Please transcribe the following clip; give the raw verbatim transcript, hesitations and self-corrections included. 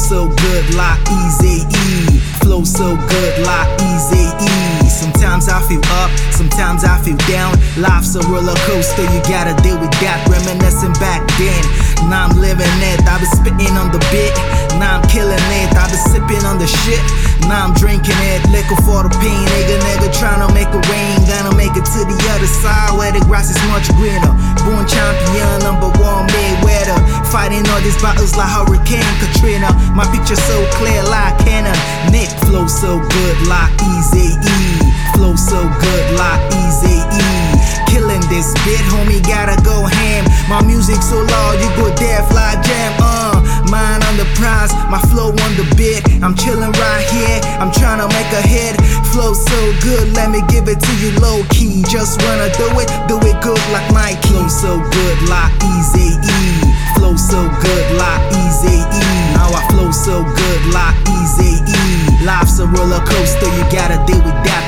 so good like Eazy-E. Flow so good like Eazy-E. Sometimes I feel up, sometimes I feel down. Life's a roller coaster, you gotta deal with that. Reminiscing back then, now I'm living it. I been spitting on the bit, now I'm killing it. I been sipping on the shit, now I'm drinking it. Liquor for the pain, nigga, nigga tryna make it rain. Gonna make it to the other side where the grass is much greener. Born champion, number one Mayweather. Fighting all these battles like Hurricane Katrina. My picture so clear like Canon. Nick flow so good like Eazy-E. Flow so good like Eazy-E. Killing this bit, homie, gotta go ham. My music so loud, you go deaf like jam. Uh, mine on the prize, my flow on the bit. I'm chilling right here, I'm tryna make a hit. Flow so good, let me give it to you low key. Just wanna do it, do it good like Nike. Flow so good like Eazy-E. Flow so good like Eazy-E. Now I flow so good like Eazy-E. Life's a roller coaster, you gotta deal with that.